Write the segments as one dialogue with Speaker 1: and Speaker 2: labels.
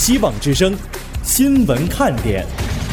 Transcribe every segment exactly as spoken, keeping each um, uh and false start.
Speaker 1: 希望之声新闻看点。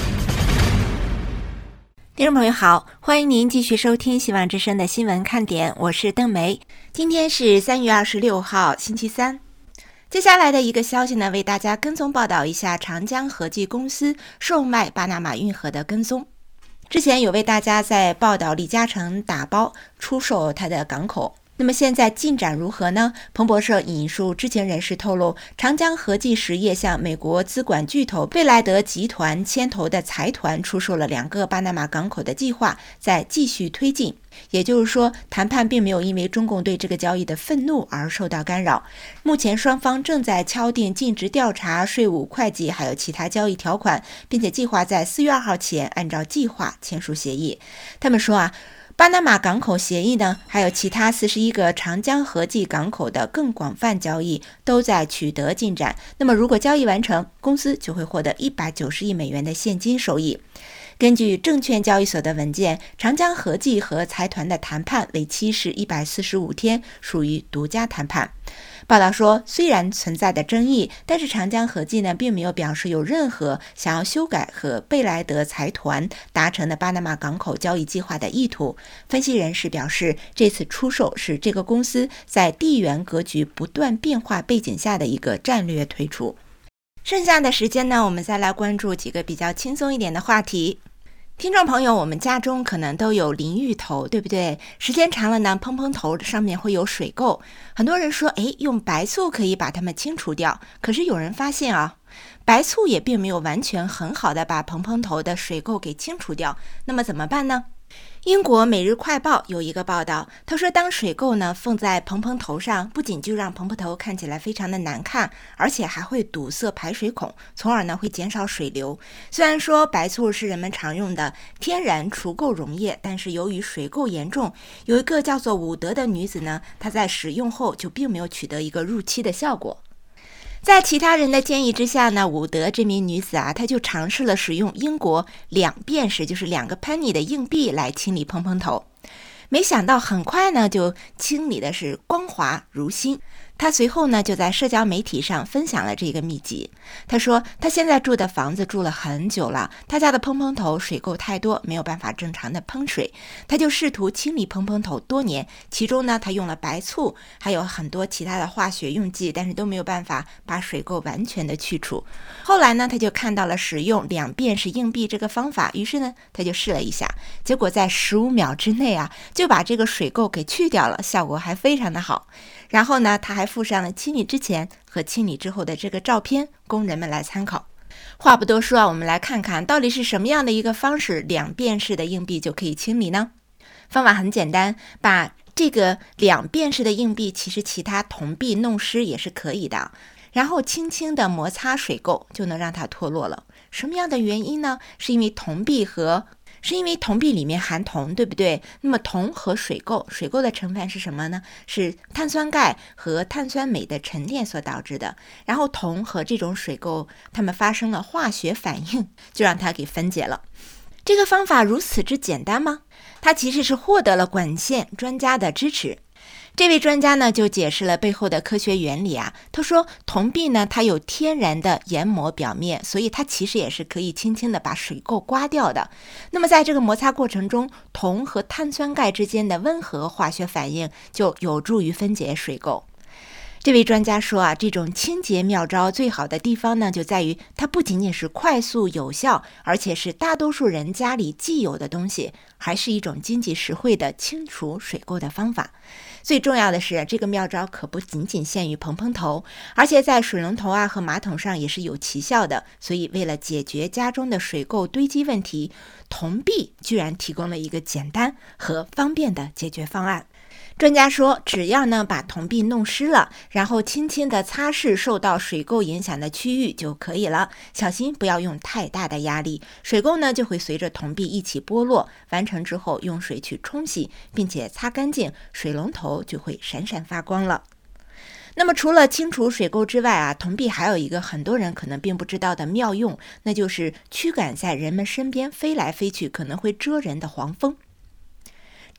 Speaker 2: 听众朋友好，欢迎您继续收听希望之声的新闻看点，我是邓梅。今天是三月二十六号，星期三。接下来的一个消息呢，为大家跟踪报道一下长江和记公司售卖巴拿马运河的跟踪。之前有为大家在报道李嘉诚打包出售他的港口，那么现在进展如何呢？彭博社引述知情人士透露，长江和记实业向美国资管巨头贝莱德集团牵头的财团出售了两个巴拿马港口的计划在继续推进。也就是说，谈判并没有因为中共对这个交易的愤怒而受到干扰。目前双方正在敲定尽职调查、税务、会计还有其他交易条款，并且计划在四月二号前按照计划签署协议。他们说啊，巴拿马港口协议呢，还有其他四十一个长江和记港口的更广泛交易都在取得进展。那么如果交易完成，公司就会获得一百九十亿美元的现金收益。根据证券交易所的文件，长江和记和财团的谈判为期是一百四十五天，属于独家谈判。报道说，虽然存在的争议，但是长江和记呢并没有表示有任何想要修改和贝莱德财团达成的巴拿马港口交易计划的意图。分析人士表示，这次出售是这个公司在地缘格局不断变化背景下的一个战略退出。剩下的时间呢，我们再来关注几个比较轻松一点的话题。听众朋友，我们家中可能都有淋浴头，对不对？时间长了呢，喷喷头上面会有水垢。很多人说，诶，用白醋可以把它们清除掉。可是有人发现啊，白醋也并没有完全很好的把喷喷头的水垢给清除掉。那么怎么办呢？英国每日快报有一个报道，他说当水垢呢放在蓬蓬头上，不仅就让蓬蓬头看起来非常的难看，而且还会堵塞排水孔，从而呢会减少水流。虽然说白醋是人们常用的天然除垢溶液，但是由于水垢严重，有一个叫做伍德的女子呢，她在使用后就并没有取得一个入漆的效果。在其他人的建议之下呢，伍德这名女子啊，她就尝试了使用英国两便士，就是两个 penny 的硬币来清理蓬蓬头。没想到很快呢，就清理的是光滑如新。他随后呢，就在社交媒体上分享了这个秘籍。他说，他现在住的房子住了很久了，他家的喷喷头水垢太多，没有办法正常的喷水。他就试图清理喷喷头多年，其中呢，他用了白醋，还有很多其他的化学用剂，但是都没有办法把水垢完全的去除。后来呢，他就看到了使用两便士硬币这个方法，于是呢，他就试了一下，结果在十五秒之内啊，就把这个水垢给去掉了，效果还非常的好。然后呢，他还附上了清理之前和清理之后的这个照片，供人们来参考。话不多说啊，我们来看看到底是什么样的一个方式，两便士的硬币就可以清理呢？方法很简单，把这个两便士的硬币，其实其他铜币弄湿也是可以的，然后轻轻的摩擦水垢，就能让它脱落了。什么样的原因呢？是因为铜币和是因为铜币里面含铜，对不对？那么铜和水垢，水垢的成分是什么呢？是碳酸钙和碳酸镁的沉淀所导致的。然后铜和这种水垢，它们发生了化学反应，就让它给分解了。这个方法如此之简单吗？它其实是获得了管线专家的支持。这位专家呢就解释了背后的科学原理啊。他说，铜币呢它有天然的研磨表面，所以它其实也是可以轻轻的把水垢刮掉的。那么在这个摩擦过程中，铜和碳酸钙之间的温和化学反应就有助于分解水垢。这位专家说啊，这种清洁妙招最好的地方呢，就在于它不仅仅是快速有效，而且是大多数人家里既有的东西，还是一种经济实惠的清除水垢的方法。最重要的是，这个妙招可不仅仅限于蓬蓬头，而且在水龙头啊和马桶上也是有奇效的。所以为了解决家中的水垢堆积问题，铜币居然提供了一个简单和方便的解决方案。专家说，只要呢把铜币弄湿了，然后轻轻的擦拭受到水垢影响的区域就可以了。小心不要用太大的压力，水垢呢就会随着铜币一起剥落。完成之后用水去冲洗，并且擦干净，水龙头就会闪闪发光了。那么除了清除水垢之外啊，铜币还有一个很多人可能并不知道的妙用，那就是驱赶在人们身边飞来飞去可能会蛰人的黄蜂。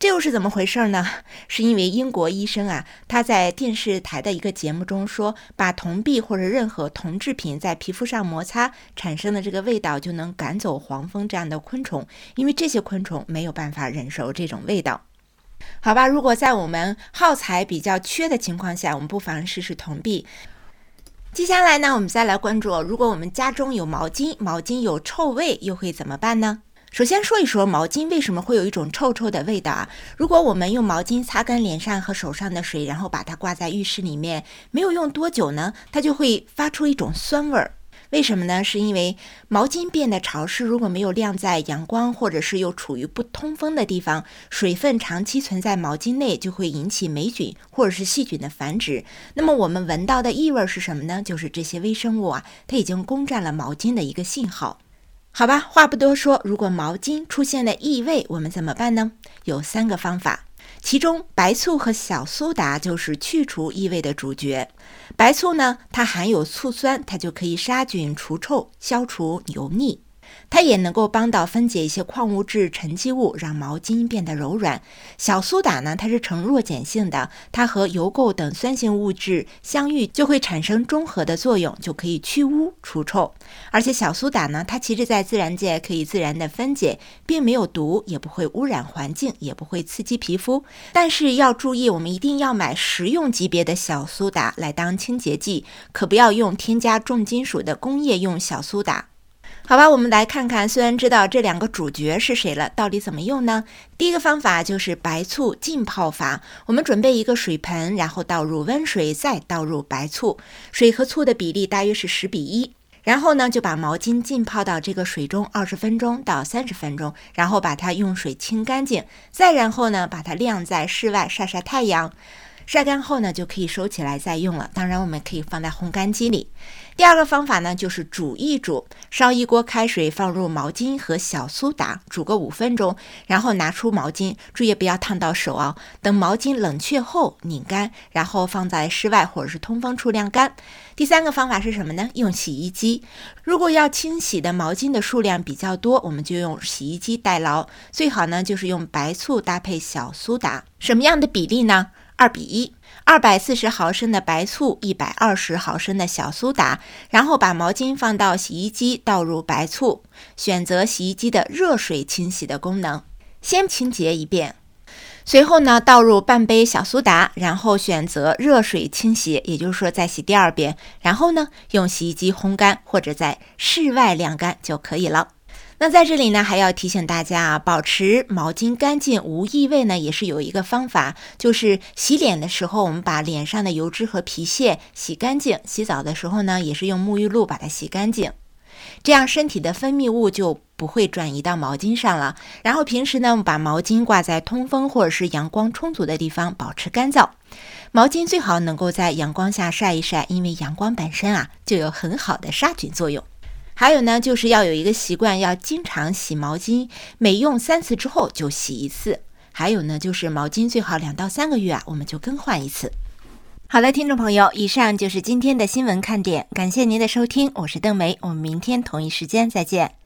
Speaker 2: 这又是怎么回事呢？是因为英国医生啊，他在电视台的一个节目中说，把铜币或者任何铜制品在皮肤上摩擦产生的这个味道就能赶走黄蜂这样的昆虫，因为这些昆虫没有办法忍受这种味道。好吧，如果在我们耗材比较缺的情况下，我们不妨试试铜币。接下来呢，我们再来关注，如果我们家中有毛巾，毛巾有臭味，又会怎么办呢？首先说一说毛巾为什么会有一种臭臭的味道啊？如果我们用毛巾擦干脸上和手上的水，然后把它挂在浴室里面，没有用多久呢，它就会发出一种酸味儿。为什么呢？是因为毛巾变得潮湿，如果没有晾在阳光或者是又处于不通风的地方，水分长期存在毛巾内，就会引起霉菌或者是细菌的繁殖。那么我们闻到的异味是什么呢？就是这些微生物啊，它已经攻占了毛巾的一个信号。好吧，话不多说，如果毛巾出现了异味，我们怎么办呢？有三个方法，其中白醋和小苏打就是去除异味的主角。白醋呢，它含有醋酸，它就可以杀菌除臭，消除油腻。它也能够帮到分解一些矿物质沉积物，让毛巾变得柔软。小苏打呢，它是呈弱碱性的，它和油垢等酸性物质相遇就会产生中和的作用，就可以去污除臭。而且小苏打呢，它其实在自然界可以自然的分解，并没有毒，也不会污染环境，也不会刺激皮肤。但是要注意，我们一定要买食用级别的小苏打来当清洁剂，可不要用添加重金属的工业用小苏打。好吧，我们来看看，虽然知道这两个主角是谁了，到底怎么用呢？第一个方法就是白醋浸泡法。我们准备一个水盆，然后倒入温水，再倒入白醋，水和醋的比例大约是十比一。然后呢，就把毛巾浸泡到这个水中二十分钟到三十分钟，然后把它用水清干净，再然后呢，把它晾在室外晒晒太阳。晒干后呢，就可以收起来再用了。当然我们可以放在烘干机里。第二个方法呢，就是煮一煮，烧一锅开水，放入毛巾和小苏打，煮个五分钟，然后拿出毛巾，注意不要烫到手啊。等毛巾冷却后拧干，然后放在室外或者是通风处晾干。第三个方法是什么呢？用洗衣机。如果要清洗的毛巾的数量比较多，我们就用洗衣机代劳。最好呢，就是用白醋搭配小苏打。什么样的比例呢？二比一，二百四十毫升的白醋，一百二十毫升的小苏打，然后把毛巾放到洗衣机，倒入白醋，选择洗衣机的热水清洗的功能，先清洁一遍。随后呢，倒入半杯小苏打，然后选择热水清洗，也就是说再洗第二遍，然后呢，用洗衣机烘干或者在室外晾干就可以了。那在这里呢，还要提醒大家啊，保持毛巾干净无异味呢，也是有一个方法，就是洗脸的时候，我们把脸上的油脂和皮屑洗干净；洗澡的时候呢，也是用沐浴露把它洗干净，这样身体的分泌物就不会转移到毛巾上了。然后平时呢，我们把毛巾挂在通风或者是阳光充足的地方，保持干燥。毛巾最好能够在阳光下晒一晒，因为阳光本身啊就有很好的杀菌作用。还有呢，就是要有一个习惯，要经常洗毛巾，每用三次之后就洗一次。还有呢，就是毛巾最好两到三个月啊，我们就更换一次。好了，听众朋友，以上就是今天的新闻看点，感谢您的收听，我是邓梅，我们明天同一时间再见。